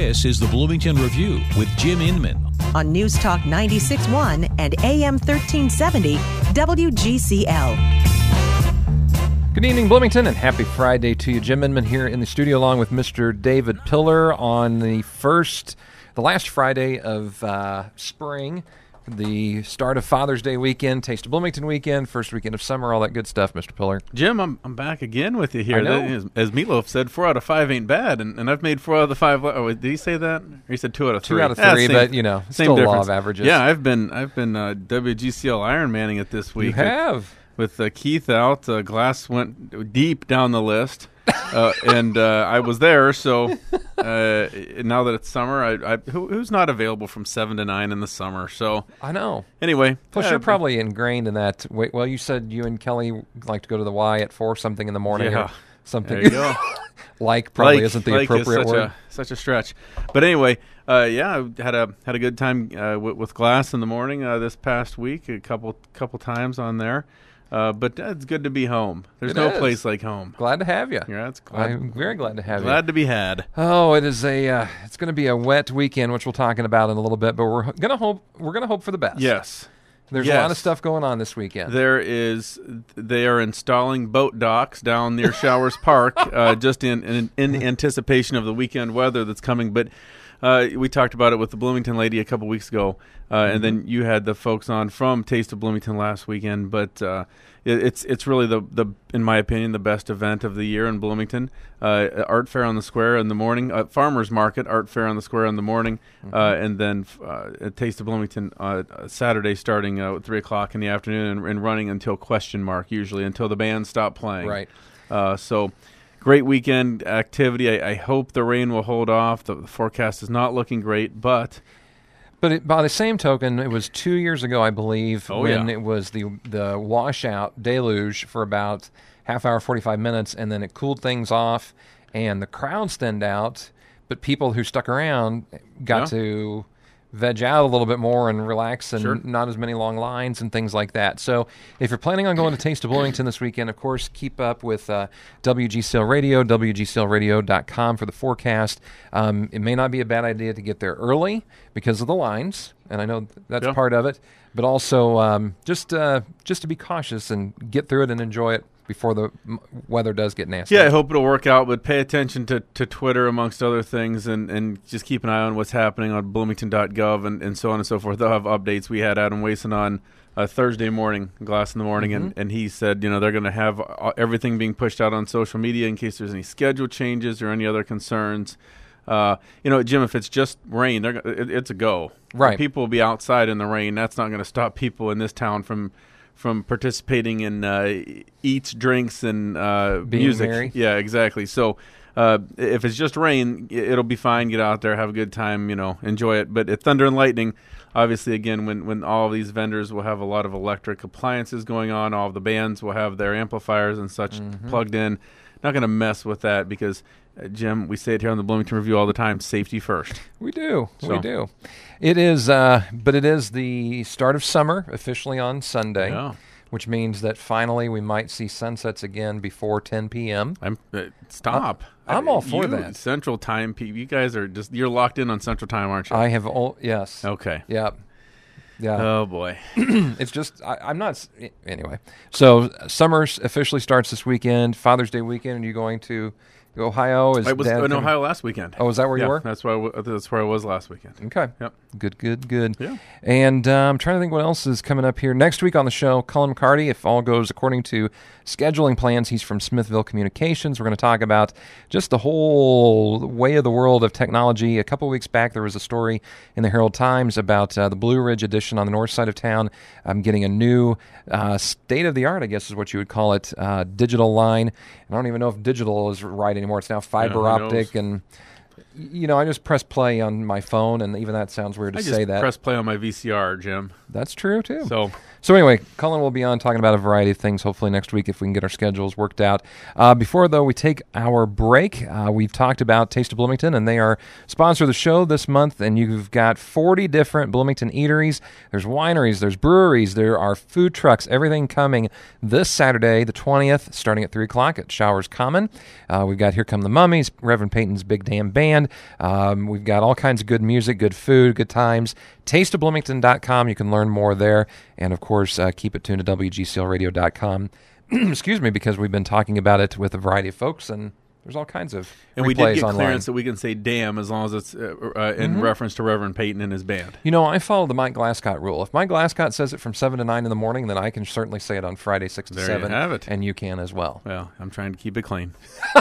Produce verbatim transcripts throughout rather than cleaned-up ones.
This is the Bloomington Review with Jim Inman on News Talk ninety-six point one and A M thirteen seventy W G C L. Good evening, Bloomington, and happy Friday to you. Jim Inman here in the studio along with Mister David Pillar on the first, the last Friday of uh, spring, the start of Father's Day weekend, Taste of Bloomington weekend, first weekend of summer, all that good stuff, Mister Pillar. Jim, I'm I'm back again with you here. I know. That is, as Meatloaf said, four out of five ain't bad, and, and I've made four out of the five. Oh, did he say that? Or he said two out of three. Two out of Yeah, three, same- but, you know, same still difference. law of averages. Yeah, I've been I've been uh, W G C L Iron Manning it this week. You have. With uh, Keith out, uh, Glass went deep down the list, uh, and uh, I was there. So uh, now that it's summer, I, I who, who's not available from seven to nine in the summer? So I know. anyway, Plus, uh, you're probably ingrained in that. Wait, well, you said you and Kelly like to go to the Y at four something in the morning Yeah. or something. There you go. like probably like, isn't the like appropriate is such word. A, such a stretch, but anyway, uh, yeah, I had a had a good time uh, w- with Glass in the morning uh, this past week. A couple couple times on there, uh, but uh, it's good to be home. There's It no is. place like home. Glad to have you. Yeah, it's glad, I'm very glad to have you. glad to be had. Oh, it is a uh, it's going to be a wet weekend, which we'll talking about in a little bit. But we're gonna hope we're gonna hope for the best. Yes. there's a lot of yes. stuff going on this weekend. There is. They are installing boat docks down near Showers Park, uh, just in, in in anticipation of the weekend weather that's coming. But uh, we talked about it with the Bloomington lady a couple weeks ago, uh, mm-hmm. and then you had the folks on from Taste of Bloomington last weekend. But uh, it, it's it's really the the in my opinion the best event of the year in Bloomington. Uh, art fair on the square in the morning, uh, farmers market, art fair on the square in the morning, mm-hmm. uh, and then uh, a Taste of Bloomington uh, Saturday starting uh, at three o'clock in the afternoon and, and running until question mark, usually until the band stop playing. Right. Uh, so great weekend activity. I, I hope the rain will hold off. The, the forecast is not looking great, but But it, by the same token, it was two years ago, I believe, Oh, when yeah. it was the the washout deluge for about half hour, forty-five minutes, and then it cooled things off, and the crowds thinned out, but people who stuck around got Yeah. to veg out a little bit more and relax and Sure. not as many long lines and things like that. So if you're planning on going to Taste of Bloomington this weekend, of course, keep up with uh, W G C L Radio, W G C L radio dot com for the forecast. Um, it may not be a bad idea to get there early because of the lines, and I know th- that's Yeah. part of it, but also um, just uh, just to be cautious and get through it and enjoy it before the m- weather does get nasty. yeah, I hope it'll work out. But pay attention to, to Twitter amongst other things, and, and just keep an eye on what's happening on bloomington dot gov and, and so on and so forth. They'll have updates. We had Adam Wason on uh, Thursday morning, Glass in the morning, Mm-hmm. and, and he said, you know, they're going to have uh, everything being pushed out on social media in case there's any schedule changes or any other concerns. Uh, you know, Jim, if it's just rain, they're go- it, it's a go. Right. People will be outside in the rain. That's not going to stop people in this town from from participating in uh, eats, drinks, and uh, Being music. merry. Yeah, exactly. So uh, if it's just rain, i- it'll be fine. Get out there, have a good time, you know, enjoy it. But at Thunder and Lightning, obviously, again, when, when all of these vendors will have a lot of electric appliances going on, all of the bands will have their amplifiers and such Mm-hmm. plugged in. Not going to mess with that because, uh, Jim, we say it here on the Bloomington Review all the time, safety first. We do. We So. do. It is, uh, but it is the start of summer officially on Sunday, Yeah. which means that finally we might see sunsets again before ten p.m. I'm uh, stop. I'm all for You- that. Central Time, pe- you guys are just you're locked in on Central Time, aren't you? I have, all, yes. okay. Yeah. Yeah. Oh boy. It's just, I, I'm not, s- anyway. So summer s- officially starts this weekend, Father's Day weekend. Are you going to Ohio? Is I was Dad in coming- Ohio last weekend. Oh, is that where yeah, you were? That's where I w- that's where I was last weekend. Okay. Yep. Good, good, good. Yeah. And uh, I'm trying to think what else is coming up here. Next week on the show, Cullen McCarty, if all goes according to scheduling plans, he's from Smithville Communications. We're going to talk about just the whole way of the world of technology. A couple weeks back, there was a story in the Herald Times about uh, the Blue Ridge edition on the north side of town um, getting a new uh, state-of-the-art, I guess is what you would call it, uh, digital line. I don't even know if digital is right anymore. It's now fiber who optic knows? and... You know, I just press play on my phone, and even that sounds weird to I say just that. press play on my V C R, Jim. That's true, too. So So anyway, Cullen will be on talking about a variety of things, hopefully next week if we can get our schedules worked out. Uh, before, though, we take our break, uh, we've talked about Taste of Bloomington, and they are sponsor of the show this month, and you've got forty different Bloomington eateries. There's wineries, there's breweries, there are food trucks, everything coming this Saturday, the twentieth, starting at three o'clock at Showers Common. Uh, we've got Here Come the Mummies, Reverend Peyton's Big Damn Band. Um, we've got all kinds of good music, good food, good times. taste of bloomington dot com. You can learn more there. And, of course, uh, keep it tuned to W G C L radio dot com. Excuse me, because we've been talking about it with a variety of folks, and there's all kinds of And replays we did get online. clearance that we can say damn as long as it's uh, uh, in Mm-hmm. reference to Reverend Peyton and his band. You know, I follow the Mike Glasscott rule. If Mike Glasscott says it from seven to nine in the morning, then I can certainly say it on Friday, six to There you seven. have it. And you can as well. Well, I'm trying to keep it clean.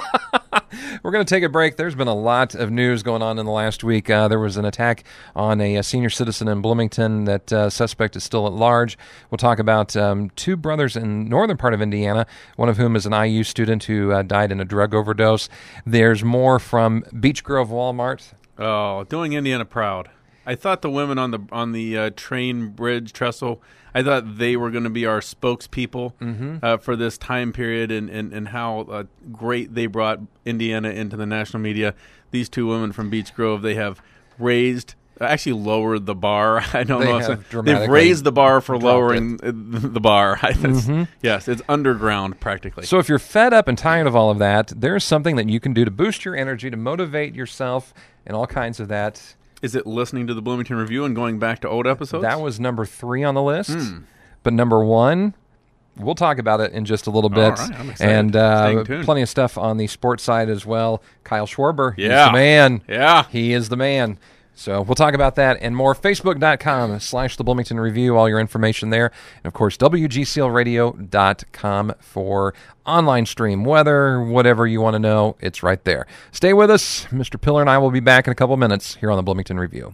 We're going to take a break. There's been a lot of news going on in the last week. Uh, there was an attack on a, a senior citizen in Bloomington. That uh, suspect is still at large. We'll talk about um, two brothers in northern part of Indiana, one of whom is an I U student who uh, died in a drug overdose. There's more from Beech Grove Walmart. Oh, doing Indiana proud. I thought the women on the on the uh, train bridge trestle, I thought they were going to be our spokespeople Mm-hmm. uh, for this time period, and, and, and how uh, great they brought Indiana into the national media. These two women from Beech Grove, they have raised, actually lowered the bar. I don't They know. have If so- dramatically they've raised the bar for dropped lowering uh, the bar. That's- Mm-hmm. Yes, it's underground practically. So if you're fed up and tired of all of that, there's something that you can do to boost your energy, to motivate yourself, and all kinds of that. Is it listening to the Bloomington Review and going back to old episodes? That was number three on the list. Hmm. But number one, we'll talk about it in just a little bit. All right, I'm excited. And uh, Staying tuned. plenty of stuff on the sports side as well. Kyle Schwarber, Yeah. he's the man. Yeah. He is the man. So we'll talk about that and more. Facebook.com slash the Bloomington Review, all your information there. And, of course, W G C L radio dot com for online stream, weather, whatever you want to know, it's right there. Stay with us. Mister Pillar and I will be back in a couple minutes here on the Bloomington Review.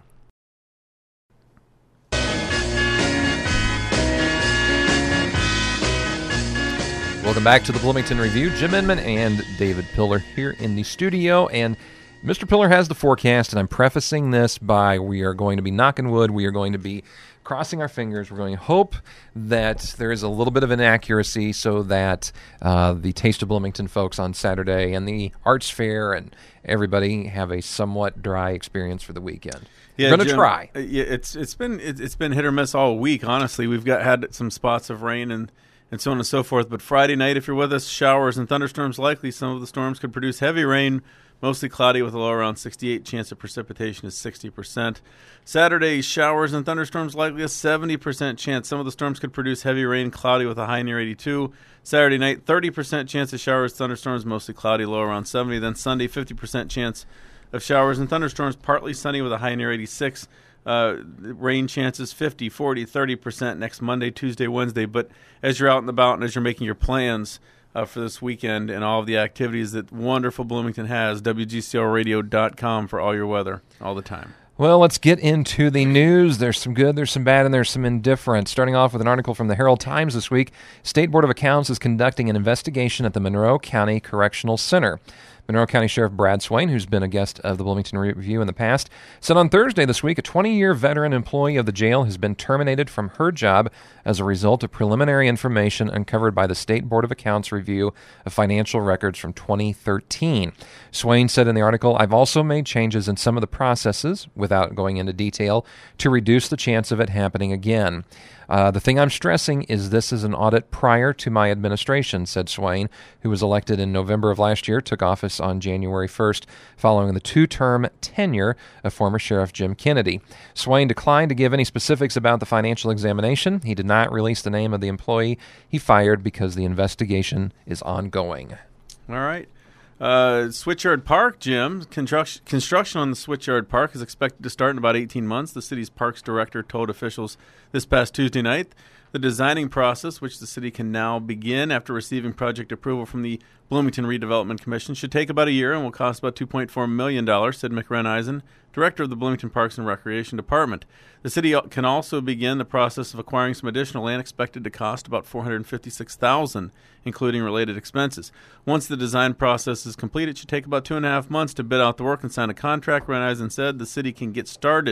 Welcome back to the Bloomington Review. Jim Inman and David Pillar here in the studio. And Mister Pillar has the forecast, and I'm prefacing this by we are going to be knocking wood. We are going to be crossing our fingers. We're going to hope that there is a little bit of inaccuracy so that uh, the Taste of Bloomington folks on Saturday and the Arts Fair and everybody have a somewhat dry experience for the weekend. Yeah, We're going to Jim, try. uh, Yeah, it's it's been it, it's been hit or miss all week. Honestly, we've got had some spots of rain and, and so on and so forth. But Friday night, if you're with us, showers and thunderstorms likely. Some of the storms could produce heavy rain, mostly cloudy with a low around sixty-eight. Chance of precipitation is sixty percent. Saturday, showers and thunderstorms likely, a seventy percent chance. Some of the storms could produce heavy rain, cloudy with a high near eighty-two. Saturday night, thirty percent chance of showers, thunderstorms, mostly cloudy, low around seventy. Then Sunday, fifty percent chance of showers and thunderstorms, partly sunny with a high near eighty-six. Uh, rain chances fifty, forty, thirty percent next Monday, Tuesday, Wednesday. But as you're out and about and as you're making your plans uh, for this weekend and all of the activities that wonderful Bloomington has, W G C L radio dot com for all your weather all the time. Well, let's get into the news. There's some good, there's some bad, and there's some indifferent. Starting off with an article from the Herald Times this week. State Board of Accounts is conducting an investigation at the Monroe County Correctional Center. Monroe County Sheriff Brad Swain, who's been a guest of the Bloomington Review in the past, said on Thursday this week a twenty-year veteran employee of the jail has been terminated from her job as a result of preliminary information uncovered by the State Board of Accounts review of financial records from twenty thirteen. Swain said in the article, "I've also made changes in some of the processes, without going into detail, to reduce the chance of it happening again. Uh, the thing I'm stressing is this is an audit prior to my administration," said Swain, who was elected in November of last year, took office on January first, following the two-term tenure of former Sheriff Jim Kennedy. Swain declined to give any specifics about the financial examination. He did not release the name of the employee he fired because the investigation is ongoing. All right. Uh, Switchyard Park, Jim. Construction, construction on the Switchyard Park is expected to start in about eighteen months. The city's parks director told officials this past Tuesday night the designing process, which the city can now begin after receiving project approval from the Bloomington Redevelopment Commission, should take about a year and will cost about two point four million dollars, said Mick Reneisen, director of the Bloomington Parks and Recreation Department. The city can also begin the process of acquiring some additional land, expected to cost about four hundred fifty-six thousand dollars, including related expenses. Once the design process is complete, it should take about two and a half months to bid out the work and sign a contract. Reneisen said the city can get started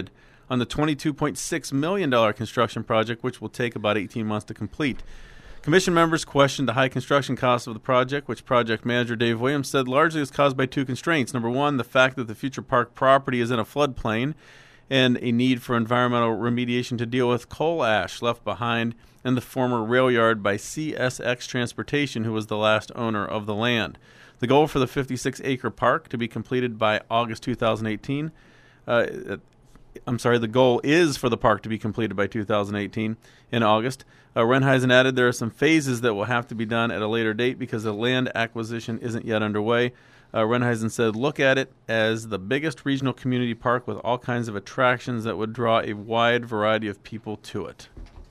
on the twenty-two point six million dollars construction project, which will take about eighteen months to complete. Commission members questioned the high construction costs of the project, which project manager Dave Williams said largely is caused by two constraints. Number one, the fact that the future park property is in a floodplain and a need for environmental remediation to deal with coal ash left behind in the former rail yard by C S X Transportation, who was the last owner of the land. The goal for the fifty-six acre park to be completed by August two thousand eighteen. Uh, I'm sorry, the goal is for the park to be completed by two thousand eighteen in August. Uh, Renheisen added there are some phases that will have to be done at a later date because the land acquisition isn't yet underway. Uh, Renheisen said, look at it as the biggest regional community park with all kinds of attractions that would draw a wide variety of people to it.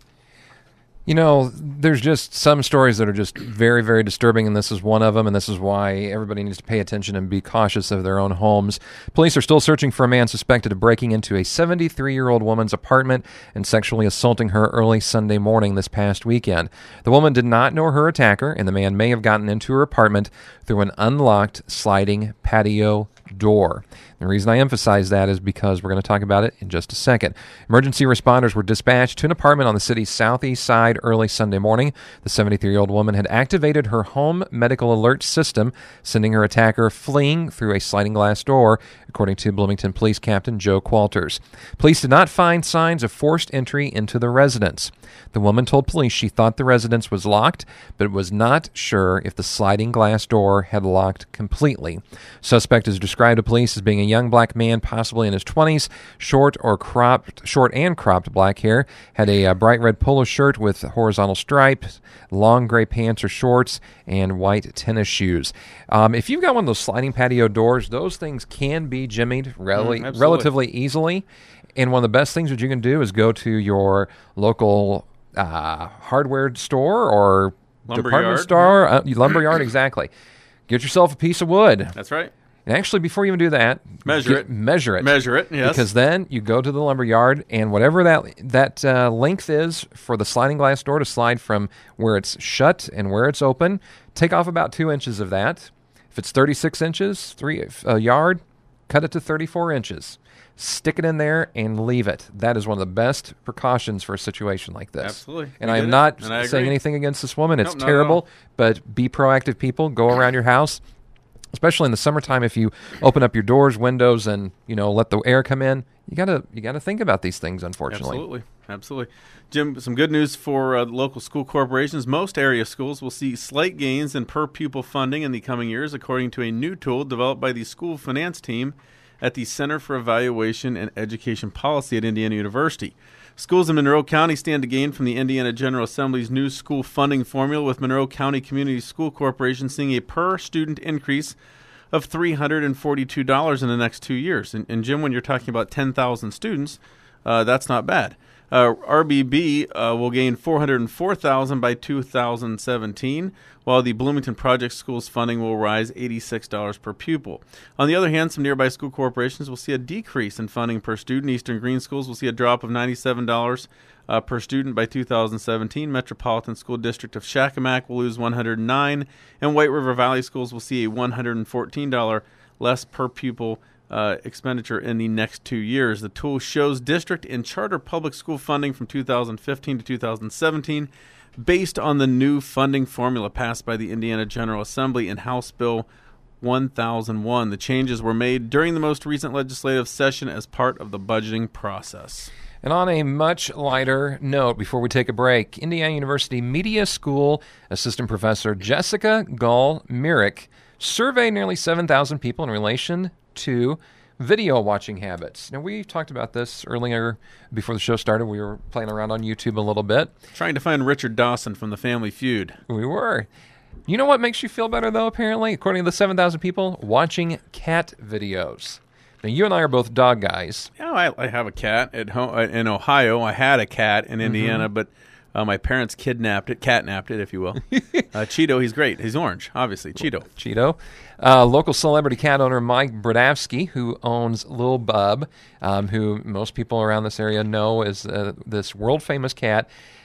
You know, there's just some stories that are just very, very disturbing, and this is one of them, and this is why everybody needs to pay attention and be cautious of their own homes. Police are still searching for a man suspected of breaking into a seventy-three-year-old woman's apartment and sexually assaulting her early Sunday morning this past weekend. The woman did not know her attacker, and the man may have gotten into her apartment through an unlocked sliding patio door. The reason I emphasize that is because we're going to talk about it in just a second. Emergency responders were dispatched to an apartment on the city's southeast side early Sunday morning. The seventy-three-year-old woman had activated her home medical alert system, sending her attacker fleeing through a sliding glass door, according to Bloomington Police Captain Joe Qualters. Police did not find signs of forced entry into the residence. The woman told police she thought the residence was locked, but was not sure if the sliding glass door had locked completely. Suspect is described to police as being a young black man, possibly in his twenties, short or cropped, short and cropped black hair, had a uh, bright red polo shirt with horizontal stripes, long gray pants or shorts, and white tennis shoes. Um, if you've got one of those sliding patio doors, those things can be jimmied rel- Mm, relatively easily. And one of the best things that you can do is go to your local uh, hardware store or Lumber department yard. store, uh, lumber yard, exactly. Get yourself a piece of wood. That's right. And actually, before you even do that, Measure get- it. Measure it. Measure it, yes. Because then you go to the lumber yard, and whatever that that uh, length is for the sliding glass door to slide from where it's shut and where it's open, take off about two inches of that. If it's thirty-six inches, three a yard, cut it to thirty-four inches. Stick it in there and leave it. That is one of the best precautions for a situation like this. Absolutely. And You I did am it, not and I saying agree. anything against this woman. It's Nope, not at terrible, all. but be proactive, people. Go around your house. Especially in the summertime, if you open up your doors, windows, and you know let the air come in, you gotta you gotta think about these things. Unfortunately, Absolutely. Absolutely. Jim, some good news for uh, local school corporations. Most area schools will see slight gains in per-pupil funding in the coming years, according to a new tool developed by the school finance team at the Center for Evaluation and Education Policy at Indiana University. Schools in Monroe County stand to gain from the Indiana General Assembly's new school funding formula, with Monroe County Community School Corporation seeing a per-student increase of three hundred forty-two dollars in the next two years. And, and Jim, when you're talking about ten thousand students, uh, that's not bad. Uh, R B B uh, will gain four hundred four thousand dollars by two thousand seventeen, while the Bloomington Project Schools funding will rise eighty-six dollars per pupil. On the other hand, some nearby school corporations will see a decrease in funding per student. Eastern Green Schools will see a drop of ninety-seven dollars uh, per student by two thousand seventeen. Metropolitan School District of Shakamak will lose one hundred nine dollars, and White River Valley Schools will see a one hundred fourteen dollars less per pupil Uh, expenditure in the next two years. The tool shows district and charter public school funding from two thousand fifteen to two thousand seventeen based on the new funding formula passed by the Indiana General Assembly in House Bill one thousand one. The changes were made during the most recent legislative session as part of the budgeting process. And on a much lighter note, before we take a break, Indiana University Media School Assistant Professor Jessica Gall-Myrick surveyed nearly seven thousand people in relation to video watching habits. Now, we talked about this earlier before the show started. We were playing around on YouTube a little bit. Trying to find Richard Dawson from the Family Feud. We were. You know what makes you feel better, though, apparently? According to the seven thousand people, watching cat videos. Now, you and I are both dog guys. Yeah, I, I have a cat at home in Ohio. I had a cat in Indiana, mm-hmm. but uh, my parents kidnapped it, catnapped it, if you will. uh, Cheeto, he's great. He's orange, obviously. Cheeto. Cheeto. Uh, local celebrity cat owner Mike Brodavsky, who owns Lil Bub, um, who most people around this area know is uh, this world-famous cat,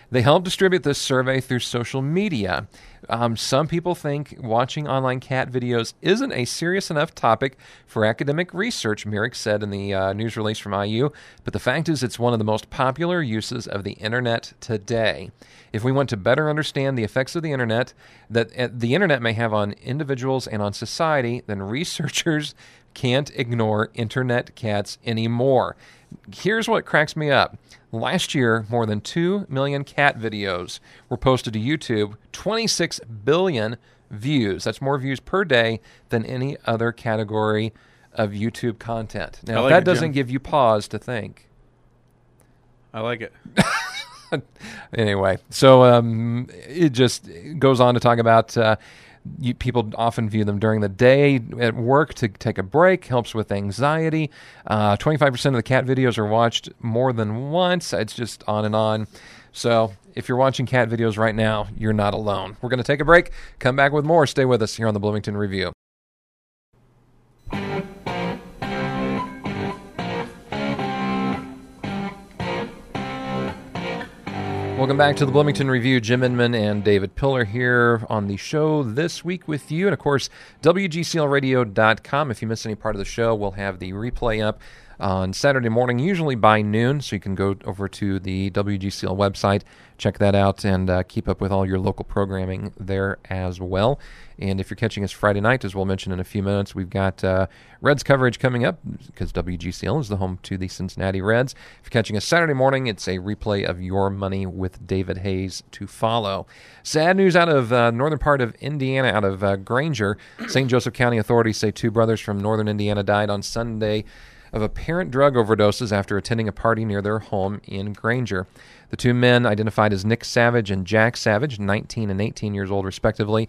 They help distribute this survey through social media. Um, some people think watching online cat videos isn't a serious enough topic for academic research, Merrick said in the uh, news release from I U, but the fact is it's one of the most popular uses of the internet today. If we want to better understand the effects of the internet that uh, the internet may have on individuals and on society, then researchers can't ignore internet cats anymore. Here's what cracks me up. Last year, more than two million cat videos were posted to YouTube, twenty-six billion views. That's more views per day than any other category of YouTube content. Now, like that it, doesn't Jim. give you pause to think. I like it. Anyway, so um, it just goes on to talk about uh, you, people often view them during the day at work to take a break, helps with anxiety. Uh, twenty-five percent of the cat videos are watched more than once. It's just on and on. So if you're watching cat videos right now, you're not alone. We're going to take a break, come back with more. Stay with us here on the Bloomington Review. Welcome back to the Bloomington Review. Jim Inman and David Pillar here on the show this week with you. And, of course, W G C L radio dot com. If you miss any part of the show, we'll have the replay up on Saturday morning, usually by noon, so you can go over to the W G C L website, check that out, and uh, keep up with all your local programming there as well. And if you're catching us Friday night, as we'll mention in a few minutes, we've got uh, Reds coverage coming up because W G C L is the home to the Cincinnati Reds. If you're catching us Saturday morning, it's a replay of Your Money with David Hayes to follow. Sad news out of uh, northern part of Indiana, out of uh, Granger. Saint Joseph County authorities say two brothers from northern Indiana died on Sunday of apparent drug overdoses after attending a party near their home in Granger. The two men, identified as Nick Savage and Jack Savage, nineteen and eighteen years old respectively,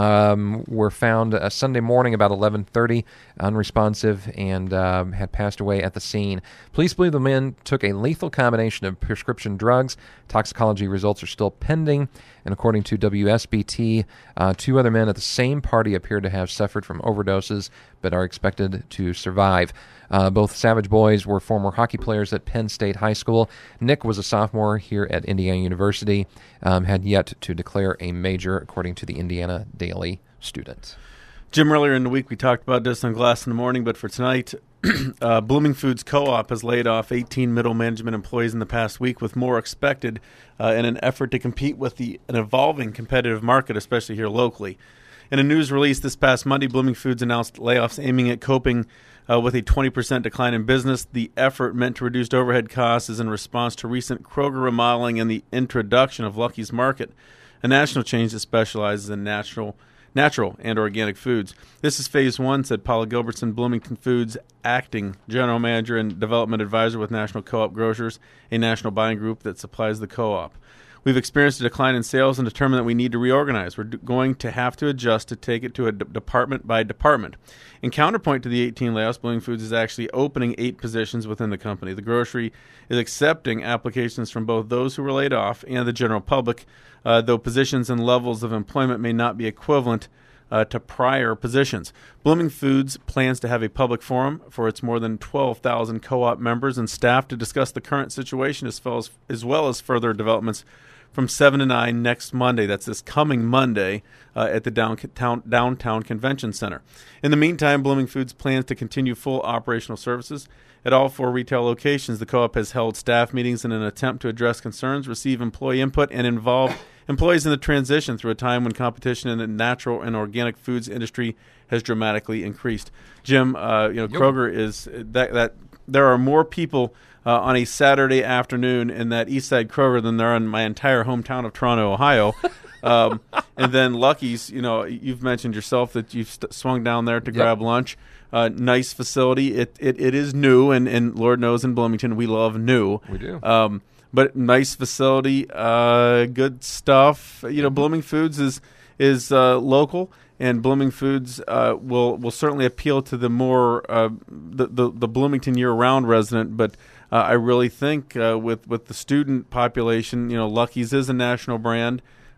um, were found a Sunday morning about eleven thirty, unresponsive, and um, had passed away at the scene. Police believe the men took a lethal combination of prescription drugs. Toxicology results are still pending, and according to W S B T, uh, two other men at the same party appear to have suffered from overdoses, but are expected to survive. Uh, both Savage boys were former hockey players at Penn State High School. Nick was a sophomore here at Indiana University, um, had yet to declare a major, according to the Indiana Daily Student. Jim, earlier in the week we talked about this on Glass in the Morning, but for tonight, uh, Blooming Foods Co-op has laid off eighteen middle management employees in the past week, with more expected uh, in an effort to compete with the an evolving competitive market, especially here locally. In a news release this past Monday, Blooming Foods announced layoffs aiming at coping uh, with a twenty percent decline in business. The effort, meant to reduce overhead costs, is in response to recent Kroger remodeling and the introduction of Lucky's Market, a national chain that specializes in natural natural and organic foods. This is phase one, said Paula Gilbertson, Bloomington Foods acting general manager and development advisor with National Co-op Grocers, a national buying group that supplies the co-op. We've experienced a decline in sales and determined that we need to reorganize. We're d- going to have to adjust to take it to a d- department by department. In counterpoint to the eighteen layoffs, Blooming Foods is actually opening eight positions within the company. The grocery is accepting applications from both those who were laid off and the general public, uh, though positions and levels of employment may not be equivalent uh, to prior positions. Blooming Foods plans to have a public forum for its more than twelve thousand co-op members and staff to discuss the current situation as well as, as, well as further developments from seven to nine next Monday. That's this coming Monday uh, at the downtown, downtown Convention Center. In the meantime, Blooming Foods plans to continue full operational services at all four retail locations. The co-op has held staff meetings in an attempt to address concerns, receive employee input, and involve employees in the transition through a time when competition in the natural and organic foods industry has dramatically increased. Jim, uh, you know, yep. Kroger is that that there are more people Uh, on a Saturday afternoon in that East Side Kroger than there are in my entire hometown of Toronto, Ohio. Um, and then Lucky's, you know, you've mentioned yourself that you've st- swung down there to yep. grab lunch. Uh, nice facility. It, it it is new, and, and Lord knows in Bloomington we love new. We do. Um, but nice facility, uh, good stuff. You know, Blooming Foods is is uh, local, and Blooming Foods uh, will will certainly appeal to the more uh, the, the the Bloomington year-round resident, but. Uh, I really think uh, with, with the student population, you know, Lucky's is a national brand.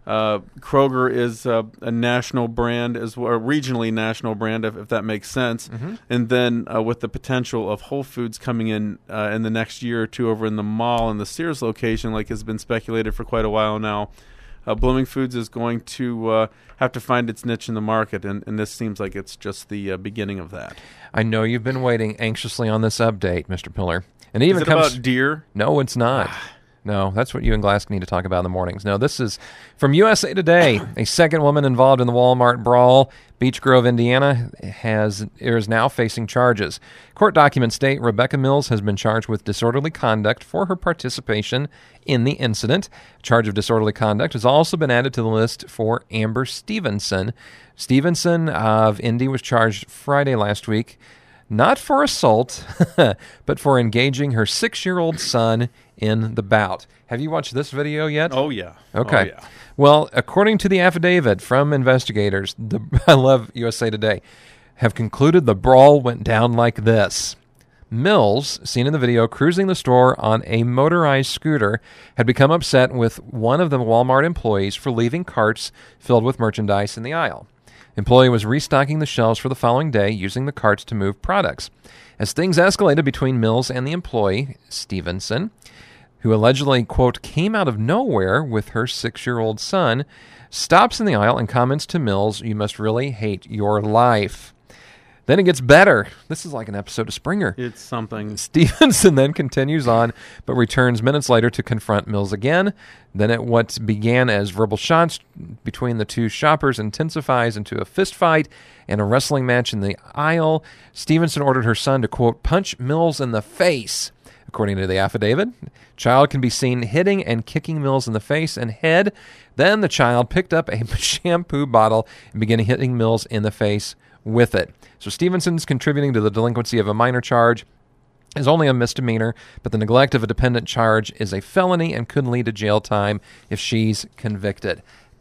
Uh, Kroger is uh, a national brand as well, a regionally national brand, if, if that makes sense. Mm-hmm. And then uh, with the potential of Whole Foods coming in uh, in the next year or two over in the mall and the Sears location, like has been speculated for quite a while now, uh, Blooming Foods is going to uh, have to find its niche in the market, and, and this seems like it's just the uh, beginning of that. I know you've been waiting anxiously on this update, Mister Pillar. And it even is it comes about deer? No, it's not. No, that's what you and Glask need to talk about in the mornings. No, this is from U S A Today. A second woman involved in the Walmart brawl, Beech Grove, Indiana, has is now facing charges. Court documents state Rebecca Mills has been charged with disorderly conduct for her participation in the incident. A charge of disorderly conduct has also been added to the list for Amber Stevenson. Stevenson of Indy was charged Friday last week, not for assault, but for engaging her six-year-old son in the bout. Have you watched this video yet? Oh, yeah. Okay. Oh, yeah. Well, according to the affidavit from investigators, the, I love U S A Today, have concluded the brawl went down like this. Mills, seen in the video cruising the store on a motorized scooter, had become upset with one of the Walmart employees for leaving carts filled with merchandise in the aisle. Employee was restocking the shelves for the following day using the carts to move products. As things escalated between Mills and the employee, Stevenson, who allegedly, quote, came out of nowhere with her six-year-old son, stops in the aisle and comments to Mills, "You must really hate your life." Then it gets better. This is like an episode of Springer. It's something. Stevenson then continues on, but returns minutes later to confront Mills again. Then it, what began as verbal shots between the two shoppers intensifies into a fist fight and a wrestling match in the aisle. Stevenson ordered her son to, quote, punch Mills in the face. According to the affidavit, child can be seen hitting and kicking Mills in the face and head. Then the child picked up a shampoo bottle and began hitting Mills in the face with it. So Stevenson's contributing to the delinquency of a minor charge is only a misdemeanor, but the neglect of a dependent charge is a felony and could lead to jail time if she's convicted.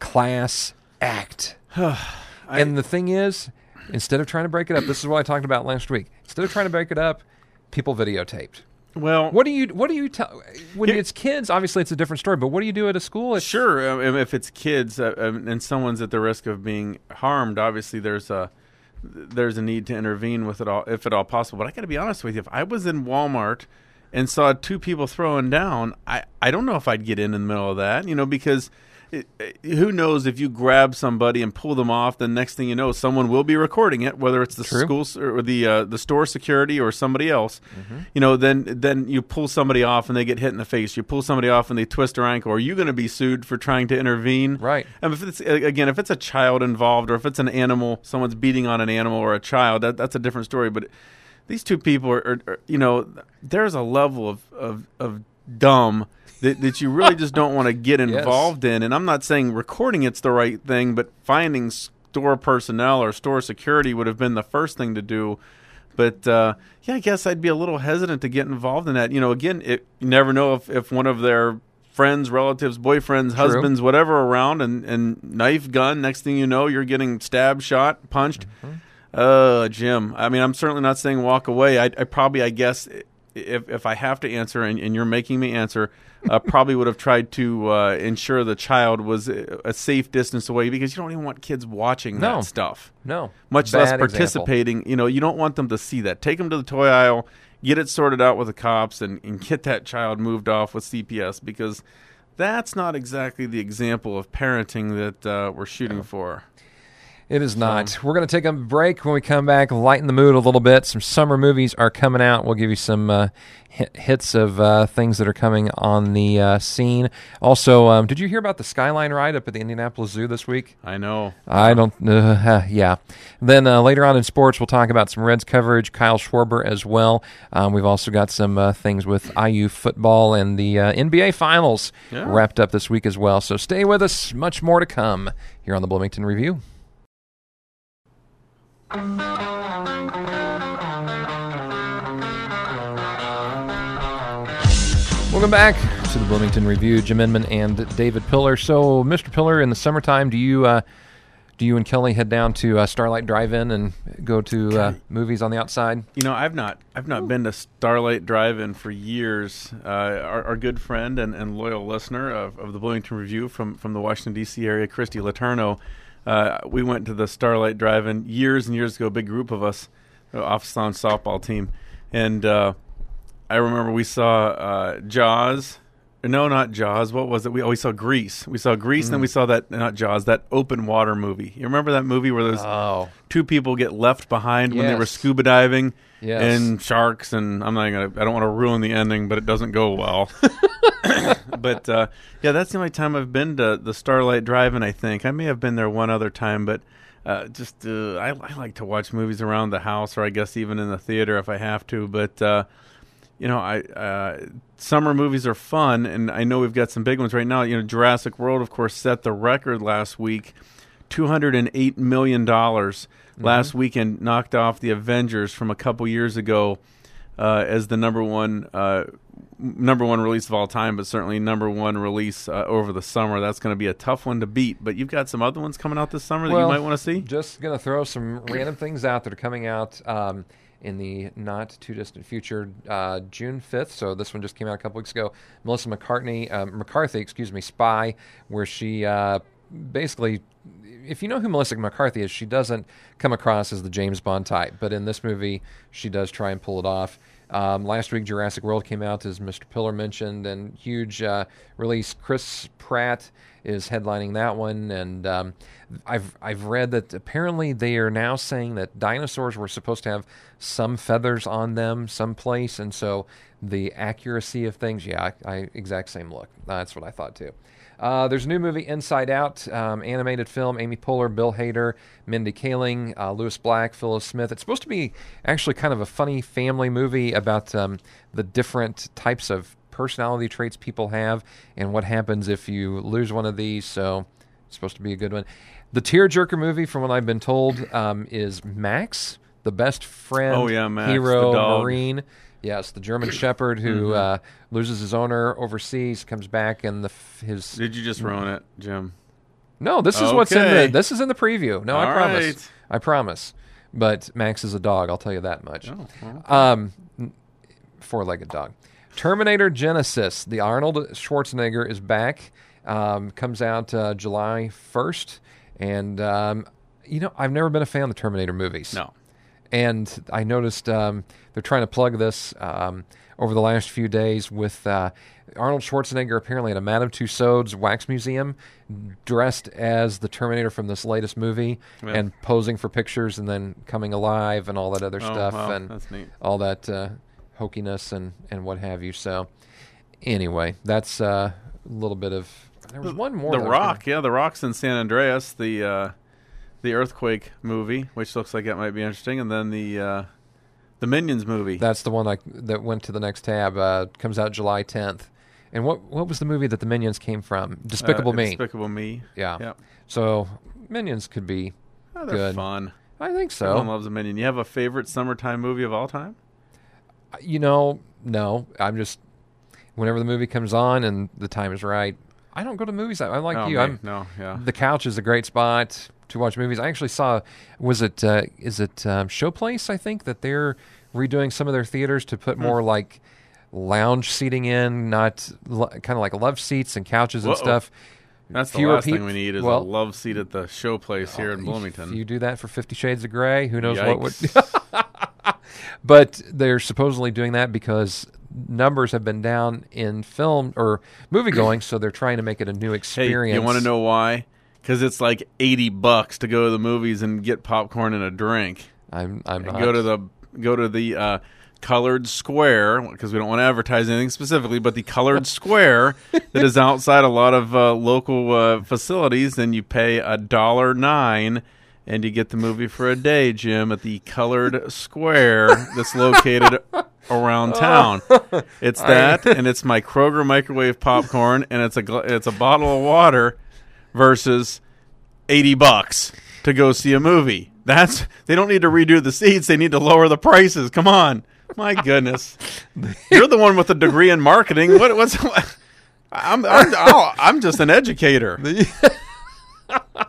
Class act. I, And the thing is, instead of trying to break it up, this is what I talked about last week. Instead of trying to break it up, people videotaped. Well, What do you what do you tell when Here- it's kids? Obviously, it's a different story. But what do you do at a school? If, sure. Um, if it's kids uh, um, and someone's at the risk of being harmed, obviously there's a there's a need to intervene with it all, if at all possible. But I got to be honest with you. If I was in Walmart and saw two people throwing down, I, I don't know if I'd get in in the middle of that, you know, because it, it, who knows if you grab somebody and pull them off, the next thing you know, someone will be recording it, whether it's the True. school s- or the uh, the store security or somebody else. Mm-hmm. You know, then then you pull somebody off and they get hit in the face. You pull somebody off and they twist their ankle. Are you going to be sued for trying to intervene? Right. And if it's again, if it's a child involved, or if it's an animal, someone's beating on an animal or a child, that that's a different story. But these two people are, are, are you know, there's a level of of, of dumb that, that you really just don't want to get involved in. And I'm not saying recording it's the right thing, but finding store personnel or store security would have been the first thing to do. But uh, yeah, I guess I'd be a little hesitant to get involved in that. You know, again, it, you never know if, if one of their friends, relatives, boyfriends, True. husbands, whatever around, and, and knife, gun, next thing you know, you're getting stabbed, shot, punched. Mm-hmm. Uh, Jim, I mean, I'm certainly not saying walk away. I, I probably, I guess, if if I have to answer, and, and you're making me answer, uh, probably would have tried to uh, ensure the child was a, a safe distance away, because you don't even want kids watching No. that stuff. No. Much Bad less example. participating. You know, you don't want them to see that. Take them to the toy aisle, get it sorted out with the cops, and, and get that child moved off with C P S, because that's not exactly the example of parenting that uh, we're shooting for. It is not. We're going to take a break. When we come back, lighten the mood a little bit. Some summer movies are coming out. We'll give you some uh, hit, hits of uh, things that are coming on the uh, scene. Also, um, did you hear about the Skyline ride up at the Indianapolis Zoo this week? I know. I don't, uh, yeah. Then uh, later on in sports, we'll talk about some Reds coverage, Kyle Schwarber as well. Um, we've also got some uh, things with I U football and the uh, N B A Finals Yeah. wrapped up this week as well. So stay with us. Much more to come here on the Bloomington Review. Welcome back to the Bloomington Review. Jim Inman and David Pillar. So, Mister Pillar, in the summertime, do you uh, do you and Kelly head down to uh, Starlight Drive-In and go to uh, movies on the outside? You know, I've not I've not been to Starlight Drive-In for years. Uh, our, our good friend and, and loyal listener of, of the Bloomington Review from, from the Washington, D C area, Christy Letourneau, uh, we went to the Starlight Drive-In years and years ago, a big group of us, uh, office lounge softball team. And uh, I remember we saw uh, Jaws. No, not Jaws. What was it? We oh, we saw Grease. We saw Grease, mm. and then we saw that, not Jaws, that open water movie. You remember that movie where those oh. two people get left behind yes. when they were scuba diving yes. and sharks, and I'm not gonna, I don't want to ruin the ending, but it doesn't go well. But, uh, yeah, that's the only time I've been to the Starlight Drive-In, I think. I may have been there one other time, but uh, just uh, I, I like to watch movies around the house, or I guess even in the theater if I have to, but... Uh, You know, I uh, summer movies are fun, and I know we've got some big ones right now. You know, Jurassic World, of course, set the record last week, two hundred eight million dollars mm-hmm. last weekend, knocked off the Avengers from a couple years ago uh, as the number one uh, number one release of all time, but certainly number one release uh, over the summer. That's going to be a tough one to beat. But you've got some other ones coming out this summer that well, you might want to see? Just going to throw some random things out that are coming out um, in the not-too-distant future, uh, June fifth. So this one just came out a couple weeks ago. Melissa McCartney, uh, McCarthy, excuse me, Spy, where she uh, basically, if you know who Melissa McCarthy is, she doesn't come across as the James Bond type. But in this movie, she does try and pull it off. Um, last week, Jurassic World came out, as Mister Pillar mentioned, and huge uh, release. Chris Pratt is headlining that one, and um, I've I've read that apparently they are now saying that dinosaurs were supposed to have some feathers on them someplace, and so the accuracy of things, yeah, I, I exact same look. That's what I thought too. Uh, there's a new movie, Inside Out, um, animated film. Amy Poehler, Bill Hader, Mindy Kaling, uh, Lewis Black, Phyllis Smith. It's supposed to be actually kind of a funny family movie about um, the different types of personality traits people have and what happens if you lose one of these. So it's supposed to be a good one. The tearjerker movie, from what I've been told, um, is Max, the best friend, oh, yeah, Max, hero, the dog. Marine. Yes, the German Shepherd who mm-hmm. uh, loses his owner overseas, comes back, and the his. Did you just ruin it, Jim? No, this is okay. what's in the. This is in the preview. No, All I promise. Right. I promise. But Max is a dog. I'll tell you that much. Oh, well. Um, four-legged dog. Terminator Genesis. The Arnold Schwarzenegger is back. Um, comes out uh, July first, and um, you know I've never been a fan of the Terminator movies. No. And I noticed um, they're trying to plug this um, over the last few days with uh, Arnold Schwarzenegger apparently at a Madame Tussauds wax museum, dressed as the Terminator from this latest movie, yeah. and posing for pictures, and then coming alive and all that other oh, stuff, wow. and That's neat. all that uh, hokiness and, and what have you. So anyway, that's uh, a little bit of. There was one more. The that Rock, yeah, The Rock's in San Andreas. The uh, the Earthquake movie, which looks like it might be interesting, and then the uh, the Minions movie. That's the one I, that went to the next tab. Uh, comes out July tenth. And what what was the movie that the Minions came from? Despicable uh, Me. Despicable Me. Yeah. Yep. So Minions could be oh, they're good. fun. I think so. Everyone loves a Minion. You have a favorite summertime movie of all time? You know, no. I'm just whenever the movie comes on and the time is right. I don't go to movies. I, I'm like oh, you. Me. I'm no, yeah. The couch is a great spot to watch movies. I actually saw. Was it? Uh, is it um, Showplace? I think that they're redoing some of their theaters to put hmm. more like lounge seating in, not lo- kind of like love seats and couches and Whoa. stuff. That's the Fewer last peop- thing we need is well, a love seat at the Showplace here in if Bloomington. you do that for Fifty Shades of Grey, who knows Yikes. what would. But they're supposedly doing that because numbers have been down in film or movie going, so they're trying to make it a new experience. Hey, you want to know why? Because it's like eighty bucks to go to the movies and get popcorn and a drink. I'm. I'm and not. Go to the go to the uh, Colored Square, because we don't want to advertise anything specifically, but the Colored Square that is outside a lot of uh, local uh, facilities, and you pay a dollar nine. And you get the movie for a day, Jim, at the Colored Square that's located around town. It's that, and it's my Kroger microwave popcorn, and it's a gl- it's a bottle of water versus eighty bucks to go see a movie. That's they don't need to redo the seats; they need to lower the prices. Come on, my goodness, you're the one with the degree in marketing. What what's I'm I'm, oh, I'm just an educator.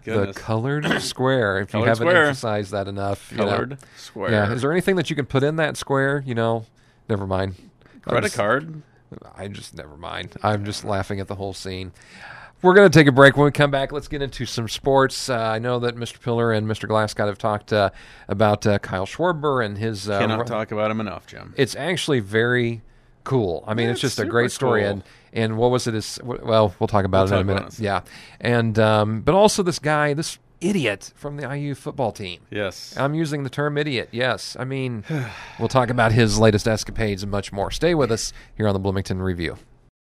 goodness. The colored square. If Colored you haven't square. emphasized that enough. you Colored know. square. Yeah. Is there anything that you can put in that square? You know, never mind. Credit just, card. I just never mind. I'm just laughing at the whole scene. We're going to take a break. When we come back, let's get into some sports. Uh, I know that Mister Pillar and Mister Glasscott have talked uh, about uh, Kyle Schwarber and his. Uh, Cannot run. talk about him enough, Jim. It's actually very cool. I mean, Yeah, it's just it's a great super story. cool. And and what was it? Is well, we'll talk about We'll it in a talk minute. about it. Yeah, and um, but also this guy, this idiot from the I U football team. Yes. I'm using the term idiot. Yes, I mean, we'll talk about his latest escapades and much more. Stay with us here on the Bloomington Review.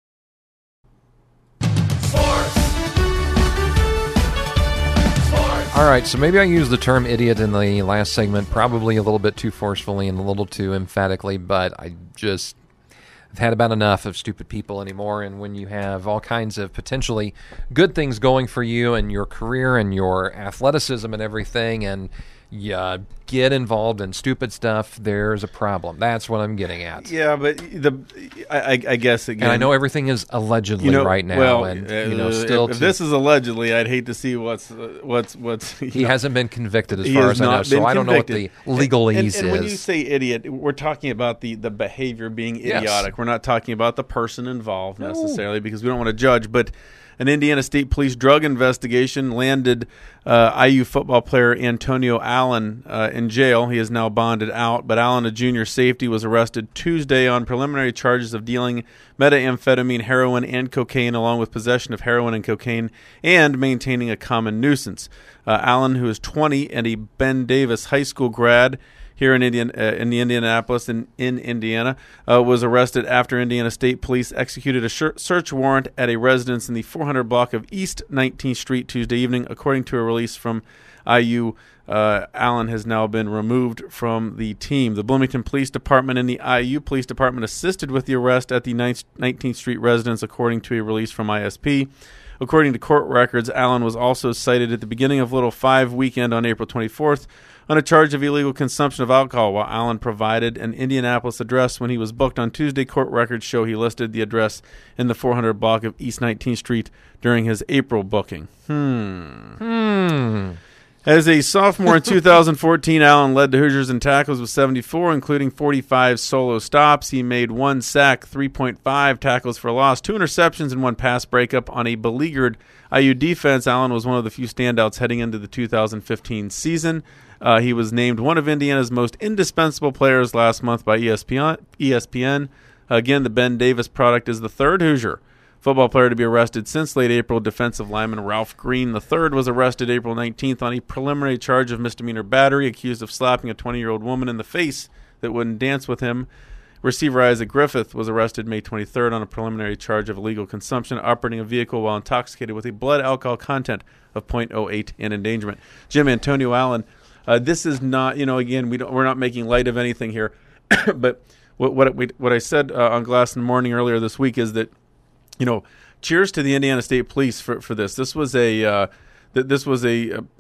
All right, so maybe I used the term idiot in the last segment, probably a little bit too forcefully and a little too emphatically, but I just I've had about enough of stupid people anymore. And when you have all kinds of potentially good things going for you and your career and your athleticism and everything, and you get involved in stupid stuff, there's a problem. That's what I'm getting at. Yeah, but the I, I guess again, And I know everything is allegedly you know, right now, well, and uh, you know, still if, if to- this is allegedly, I'd hate to see what's uh, what's what's. he know, hasn't been convicted as he far has as I know, not so been I don't know what the convicted. legalese and, and, is. and when you say idiot, we're talking about the, the behavior being Yes. idiotic. We're not talking about the person involved necessarily, because we don't want to judge. But an Indiana State Police drug investigation landed uh, I U football player Antonio Allen uh, in jail. He is now bonded out, but Allen, a junior safety, was arrested Tuesday on preliminary charges of dealing methamphetamine, heroin, and cocaine, along with possession of heroin and cocaine and maintaining a common nuisance. Uh, Allen, who is twenty and a Ben Davis High School grad here in Indian, uh, in the Indianapolis in, in Indiana, uh, was arrested after Indiana State Police executed a sh- search warrant at a residence in the four hundred block of East nineteenth Street Tuesday evening. According to a release from I U, uh, Allen has now been removed from the team. The Bloomington Police Department and the I U Police Department assisted with the arrest at the nineteenth Street residence, according to a release from I S P. According to court records, Allen was also cited at the beginning of Little Five weekend on April twenty-fourth on a charge of illegal consumption of alcohol, while Allen provided an Indianapolis address when he was booked on Tuesday. Court records show he listed the address in the four hundred block of East nineteenth Street during his April booking. Hmm. Hmm. As a sophomore in two thousand fourteen, Allen led the Hoosiers in tackles with seventy-four, including forty-five solo stops. He made one sack, three point five tackles for loss, two interceptions, and one pass breakup on a beleaguered I U defense. Allen was one of the few standouts heading into the two thousand fifteen season. Uh, he was named one of Indiana's most indispensable players last month by E S P N. E S P N. Again, the Ben Davis product is the third Hoosier football player to be arrested since late April. Defensive lineman Ralph Green the third was arrested April nineteenth on a preliminary charge of misdemeanor battery, accused of slapping a twenty-year-old woman in the face that wouldn't dance with him. Receiver Isaac Griffith was arrested May twenty-third on a preliminary charge of illegal consumption, operating a vehicle while intoxicated with a blood alcohol content of point oh eight and endangerment. Jim, Antonio Allen, uh, this is not, you know, again, we don't, we're not making light of anything here, but what what, we, what I said uh, on Glass in the Morning earlier this week is that, you know, cheers to the Indiana State Police for, for this. This was a uh, th- this was a a,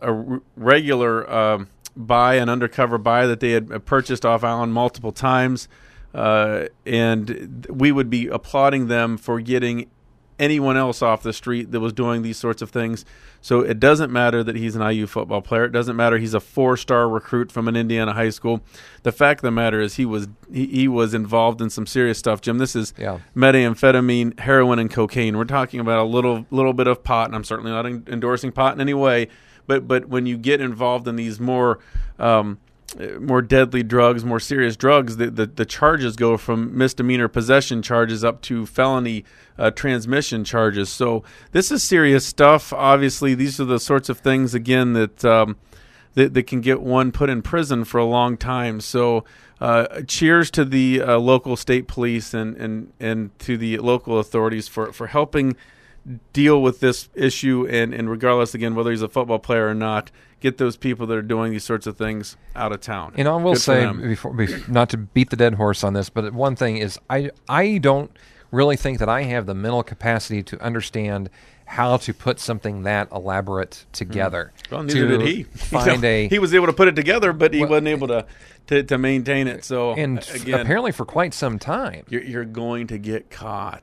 a regular um, buy, an undercover buy that they had purchased off Allen multiple times, uh, and we would be applauding them for getting anyone else off the street that was doing these sorts of things. So it doesn't matter that he's an I U football player. It doesn't matter he's a four-star recruit from an Indiana high school. The fact of the matter is he was he, he was involved in some serious stuff, Jim. This is Yeah. methamphetamine, heroin, and cocaine. We're talking about a little little bit of pot, and I'm certainly not en- endorsing pot in any way, but but when you get involved in these more um, more deadly drugs, more serious drugs, the, the, the charges go from misdemeanor possession charges up to felony uh, transmission charges. So this is serious stuff. Obviously, these are the sorts of things, again, that um, that, that can get one put in prison for a long time. So uh, cheers to the uh, local state police and, and, and to the local authorities for, for helping deal with this issue, and, and regardless, again, whether he's a football player or not, get those people that are doing these sorts of things out of town. And I will Good for say, them. before, before, not to beat the dead horse on this, but one thing is I, I don't really think that I have the mental capacity to understand how to put something that elaborate together. Well, neither to did he. Find You know, a he was able to put it together, but he Well, wasn't able to, to, to maintain it. So and f- again, apparently for quite some time. you're, you're going to get caught.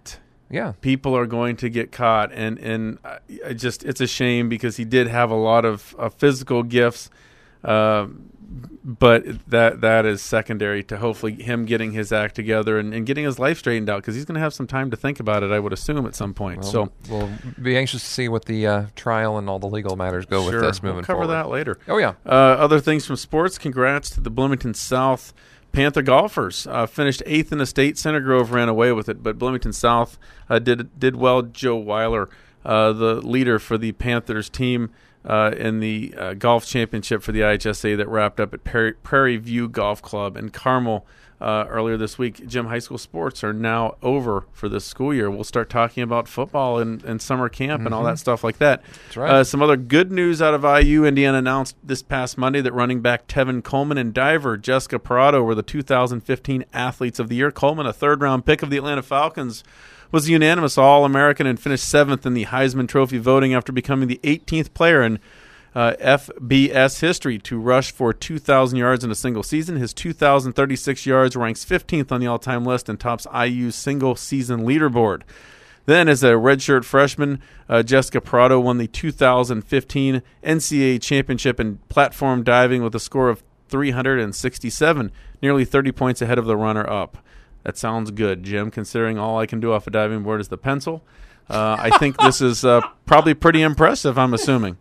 Yeah. People are going to get caught, and and I just it's a shame because he did have a lot of uh, physical gifts, uh, but that that is secondary to hopefully him getting his act together and, and getting his life straightened out, because he's going to have some time to think about it, I would assume, at some point. Well, so we'll be anxious to see what the uh, trial and all the legal matters go sure, with this moving we'll cover forward. that later. Oh yeah. Uh, other things from sports. Congrats to the Bloomington South Panther golfers. Uh, finished eighth in the state. Center Grove ran away with it, but Bloomington South uh, did did well. Joe Weiler, uh, the leader for the Panthers team uh, in the uh, golf championship for the I H S A that wrapped up at Prairie, Prairie View Golf Club in Carmel uh, earlier this week. Jim, high school sports are now over for this school year. We'll start talking about football and, and summer camp mm-hmm. and all that stuff like that. That's right. Uh, some other good news out of I U. Indiana announced this past Monday that running back Tevin Coleman and diver Jessica Parado were the two thousand fifteen Athletes of the Year. Coleman, a third-round pick of the Atlanta Falcons, was a unanimous All-American and finished seventh in the Heisman Trophy voting after becoming the eighteenth player in uh, F B S history to rush for two thousand yards in a single season. His two thousand thirty-six yards ranks fifteenth on the all-time list and tops I U's single-season leaderboard. Then, as a redshirt freshman, uh, Jessica Parado won the two thousand fifteen N C double A championship in platform diving with a score of three hundred sixty-seven, nearly thirty points ahead of the runner-up. That sounds good, Jim, considering all I can do off a diving board is the pencil. Uh, I think this is uh, probably pretty impressive, I'm assuming.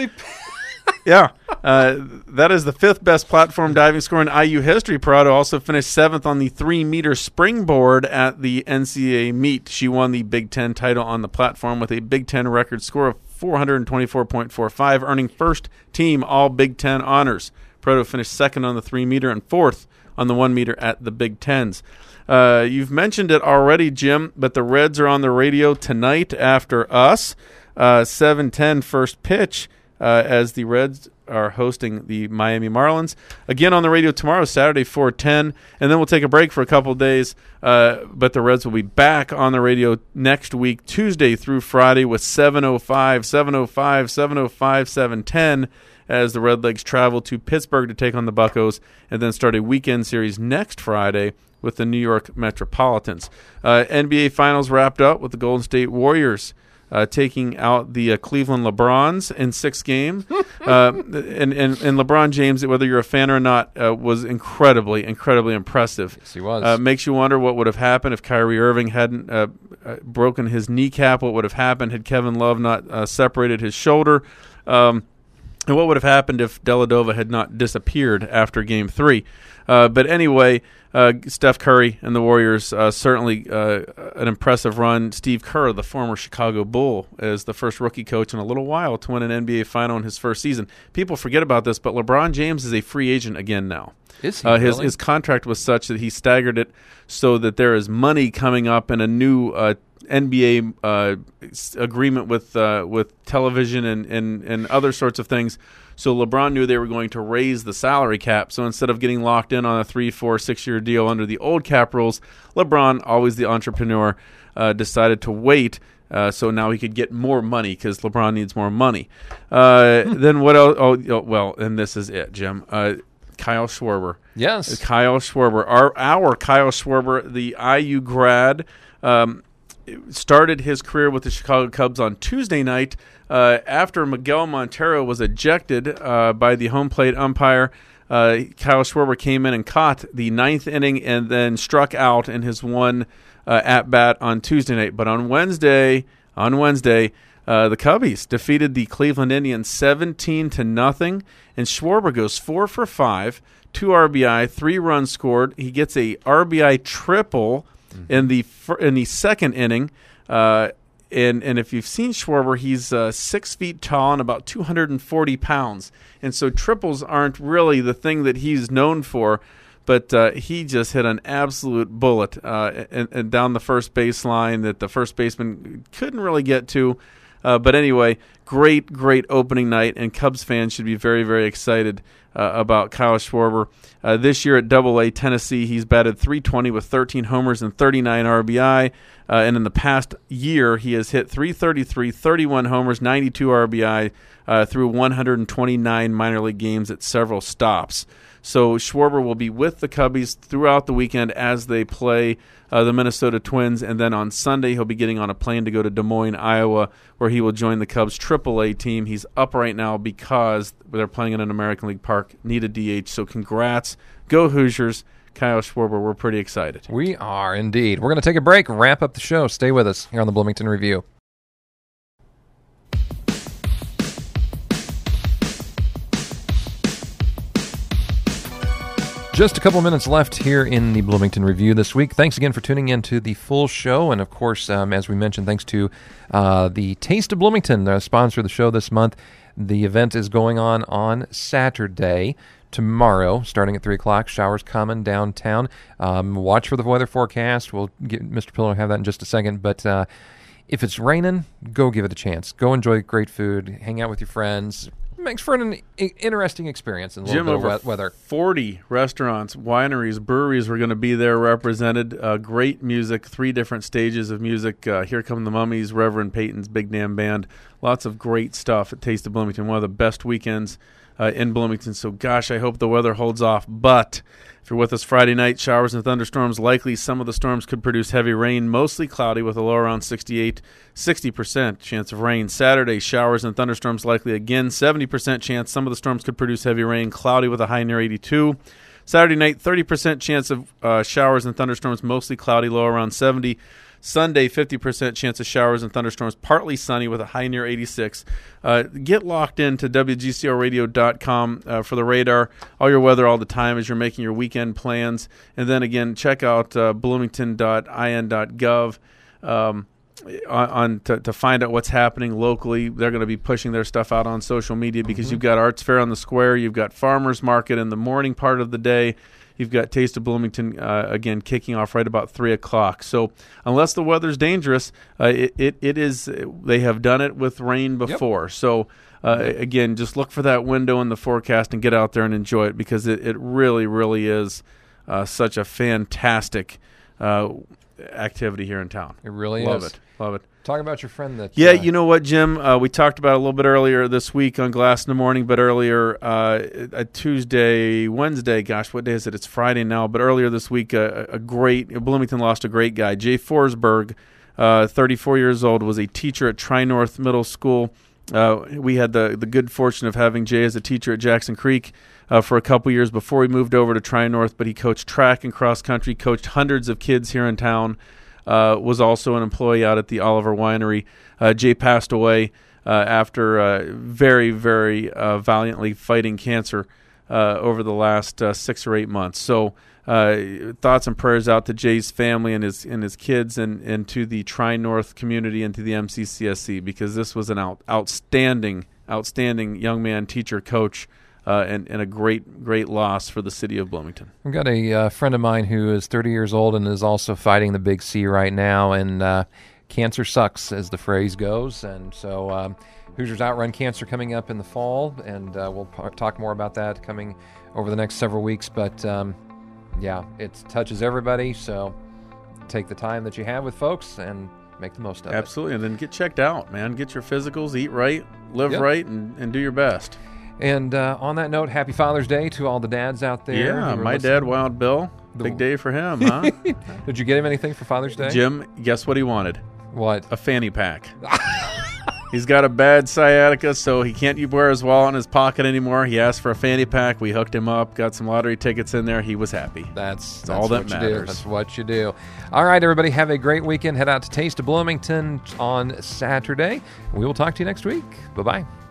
Yeah, uh, that is the fifth best platform diving score in I U history. Parado also finished seventh on the three-meter springboard at the N C double A meet. She won the Big Ten title on the platform with a Big Ten record score of four hundred twenty-four point four five, earning first-team All-Big Ten honors. Parado finished second on the three-meter and fourth on the one-meter at the Big Tens. Uh, you've mentioned it already, Jim, but the Reds are on the radio tonight after us. Uh, seven ten first pitch. Uh, as the Reds are hosting the Miami Marlins. Again on the radio tomorrow, Saturday, four ten, and then we'll take a break for a couple of days, uh, but the Reds will be back on the radio next week, Tuesday through Friday, with seven oh five, seven oh five, seven oh five, seven ten, as the Redlegs travel to Pittsburgh to take on the Buccos, and then start a weekend series next Friday with the New York Metropolitans. Uh, N B A Finals wrapped up with the Golden State Warriors Uh, taking out the uh, Cleveland LeBrons in six games. uh, and, and, and LeBron James, whether you're a fan or not, uh, was incredibly, incredibly impressive. Yes, he was. Uh, makes you wonder what would have happened if Kyrie Irving hadn't uh, uh, broken his kneecap, what would have happened had Kevin Love not uh, separated his shoulder, um, and what would have happened if Dellavedova had not disappeared after Game three. Uh, but anyway, uh, Steph Curry and the Warriors, uh, certainly uh, an impressive run. Steve Kerr, the former Chicago Bull, is the first rookie coach in a little while to win an N B A final in his first season. People forget about this, but LeBron James is a free agent again now. Is he uh, his, really? his contract was such that he staggered it so that there is money coming up in a new uh, N B A uh, agreement with uh, with television and, and, and other sorts of things. So LeBron knew they were going to raise the salary cap. So instead of getting locked in on a three, four, six-year deal under the old cap rules, LeBron, always the entrepreneur, uh, decided to wait uh, so now he could get more money because LeBron needs more money. Uh, then what else? Oh, oh, well, and this is it, Jim. Uh, Kyle Schwarber. Yes. Kyle Schwarber. Our, our Kyle Schwarber, the I U grad, um, started his career with the Chicago Cubs on Tuesday night uh, after Miguel Montero was ejected uh, by the home plate umpire. Uh, Kyle Schwarber came in and caught the ninth inning and then struck out in his one uh, at-bat on Tuesday night. But on Wednesday, on Wednesday, uh, the Cubbies defeated the Cleveland Indians seventeen to nothing, and Schwarber goes four for five, two R B I, three runs scored. He gets a R B I triple in the fir- in the second inning, uh, and and if you've seen Schwarber, he's uh, six feet tall and about two hundred forty pounds, and so triples aren't really the thing that he's known for. But uh, he just hit an absolute bullet uh, and, and down the first baseline that the first baseman couldn't really get to. Uh, but anyway, great, great opening night, and Cubs fans should be very, very excited uh, about Kyle Schwarber. Uh, this year at Double A Tennessee, he's batted three twenty with thirteen homers and thirty-nine R B I. Uh, and in the past year, he has hit three thirty-three, thirty-one homers, ninety-two R B I uh, through one hundred twenty-nine minor league games at several stops. So Schwarber will be with the Cubbies throughout the weekend as they play uh, the Minnesota Twins, and then on Sunday he'll be getting on a plane to go to Des Moines, Iowa, where he will join the Cubs triple A team. He's up right now because they're playing in an American League park, need a D H, so congrats. Go Hoosiers. Kyle Schwarber, we're pretty excited. We are indeed. We're going to take a break, wrap up the show. Stay with us here on the Bloomington Review. Just a couple minutes left here in the Bloomington Review this week. Thanks again for tuning in to the full show. And, of course, um, as we mentioned, thanks to uh, the Taste of Bloomington, the sponsor of the show this month. The event is going on on Saturday, tomorrow, starting at three o'clock. Showers coming downtown. Um, watch for the weather forecast. We'll get Mister Pillow to have that in just a second. But uh, if it's raining, go give it a chance. Go enjoy great food. Hang out with your friends. Makes for an interesting experience in a little Jim, bit over of wet weather. forty restaurants, wineries, breweries were going to be there represented. Uh, great music, three different stages of music. Uh, Here Come the Mummies, Reverend Peyton's Big Damn Band. Lots of great stuff at Taste of Bloomington. One of the best weekends uh, in Bloomington. So, gosh, I hope the weather holds off. But if you're with us Friday night, showers and thunderstorms likely. Some of the storms could produce heavy rain, mostly cloudy with a low around sixty-eight, sixty percent chance of rain. Saturday, showers and thunderstorms likely again, seventy percent chance. Some of the storms could produce heavy rain, cloudy with a high near eighty-two. Saturday night, thirty percent chance of uh, showers and thunderstorms, mostly cloudy, low around seventy. Sunday, fifty percent chance of showers and thunderstorms, partly sunny with a high near eighty-six. Uh, get locked into W G C R radio dot com uh, for the radar, all your weather all the time as you're making your weekend plans. And then again, check out uh, bloomington dot I N dot gov um, on, on to, to find out what's happening locally. They're going to be pushing their stuff out on social media because mm-hmm. you've got Arts Fair on the Square, you've got Farmers Market in the morning part of the day. You've got Taste of Bloomington, uh, again, kicking off right about three o'clock. So unless the weather's dangerous, uh, it, it, it is. They have done it with rain before. Yep. So, uh, again, just look for that window in the forecast and get out there and enjoy it because it, it really, really is uh, such a fantastic uh, activity here in town. It really Love is. it. Love it. Talk about your friend that... Yeah, uh, you know what, Jim? Uh, we talked about it a little bit earlier this week on Glass in the Morning, but earlier, uh, Tuesday, Wednesday, gosh, what day is it? It's Friday now, but earlier this week, uh, a great... Bloomington lost a great guy. Jay Forsberg, uh, thirty-four years old, was a teacher at Tri-North Middle School. Uh, we had the, the good fortune of having Jay as a teacher at Jackson Creek uh, for a couple years before he moved over to Tri-North, but he coached track and cross country, coached hundreds of kids here in town. Uh, was also an employee out at the Oliver Winery. Uh, Jay passed away uh, after uh, very, very uh, valiantly fighting cancer uh, over the last uh, six or eight months. So uh, thoughts and prayers out to Jay's family and his and his kids and, and to the Tri-North community and to the M C C S C because this was an out, outstanding, outstanding young man, teacher, coach, Uh, and, and a great, great loss for the city of Bloomington. I've got a uh, friend of mine who is thirty years old and is also fighting the Big C right now, and uh, cancer sucks, as the phrase goes. And so um, Hoosiers Outrun Cancer coming up in the fall, and uh, we'll p- talk more about that coming over the next several weeks. But, um, yeah, it touches everybody, so take the time that you have with folks and make the most of Absolutely. it. Absolutely, and then get checked out, man. Get your physicals, eat right, live yep. right, and, and do your best. And uh, on that note, happy Father's Day to all the dads out there. Yeah, my listening. dad, Wild Bill. The, Big day for him, huh? Did you get him anything for Father's Day? Jim, guess what he wanted? What? A fanny pack. He's got a bad sciatica, so he can't wear his wallet in his pocket anymore. He asked for a fanny pack. We hooked him up, got some lottery tickets in there. He was happy. That's, that's all that what you matters. do. That's what you do. All right, everybody, have a great weekend. Head out to Taste of Bloomington on Saturday. We will talk to you next week. Bye-bye.